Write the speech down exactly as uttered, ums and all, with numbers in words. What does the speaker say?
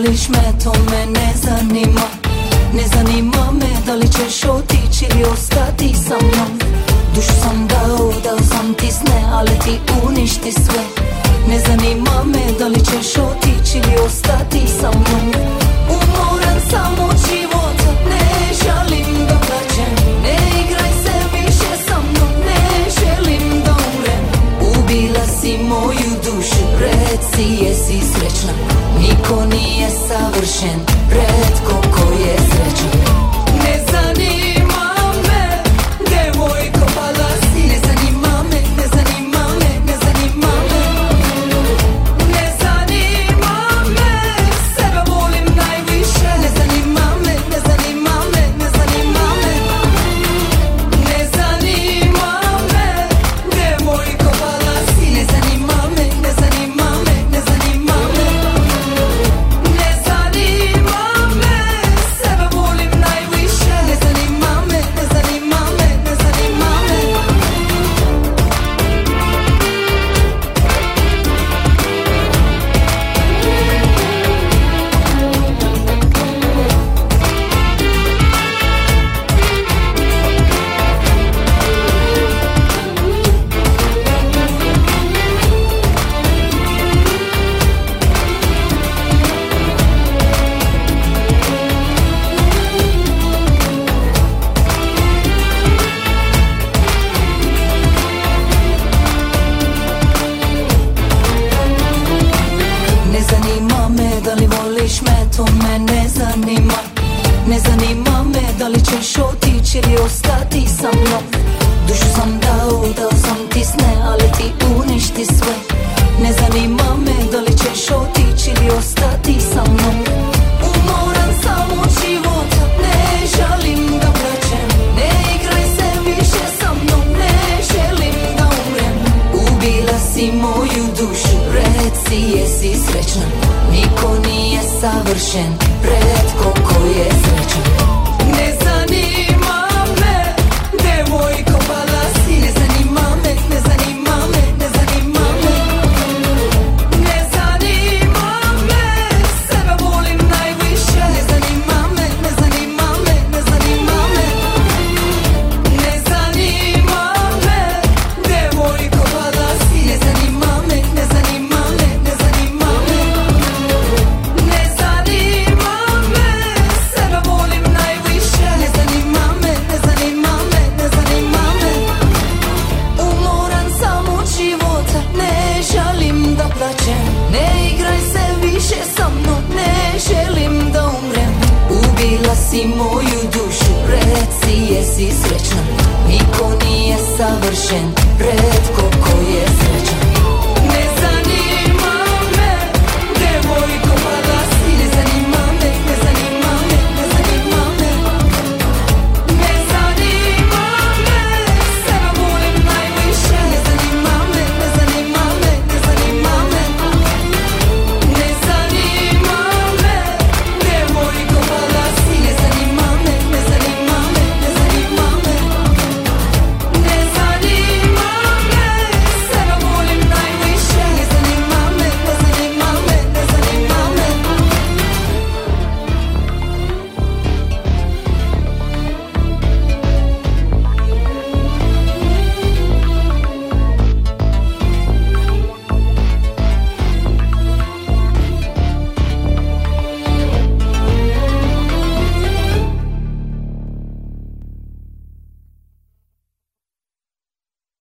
voliš me, to me ne zanima. Ne zanima me da li ćeš otići ili ostati sa mnom. Dušu sam dao, dao sam ti sne, ali ti uništi sve. Ne zanima me da li ćeš otići ili ostati sa mnom. Umoran sam od života, ne želim da plaćem. Ne igraj se više sa mnom, ne želim da umrem. Ubila si moju dušu, reci jesi srećna. Niko nije savršen, retko ko je srećan. Ne zanima me, devojko pala si. Ne zanima me, ne zanima me, ne zanima me. Ne zanima me, sebe volim najviše. Ne zanima me, ne zanima me, ne zanima me. Ne zanima me, devojko pala si. Ne zanima me, ne zanima me, ne zanima me. Ne zanima me, sebe volim najviše. Ne zanima me, ne zanima me, ne zanima me. Ne zanima me da li voliš me, to me ne zanima. Ne zanima me da li ćeš otići ili ostati sa mnom. Dušu sam dao, dao sam ti sne, ali ti uništi sve. Ne zanima me da li ćeš otići ili ostati sa mnom. Umoran sam od života, ne želim da plaćem. Ne igraj se više sa mnom, ne želim da umrem. Ubila si moju dušu, reci jesi srećna. Niko nije savršen, retko ko je srećan. Ne zanima me, devojko pala si. Ne zanima me, ne zanima me, ne zanima me. Ne zanima me, sebe volim najviše. Ne zanima me, ne zanima me, ne zanima me. Ne zanima me, devojko pala si. Ne zanima me, ne zanima me, ne zanima me. Ne zanima me, sebe volim najviše. Ne zanima me, ne zanima me, ne zanima me. Umoran sam od života, ne želim da plaćem. Ne igraj se više sa mnom, ne želim da umrem. Ubila si moju dušu, reci jesi srećna. Niko nije savršen, retko ko je srećan.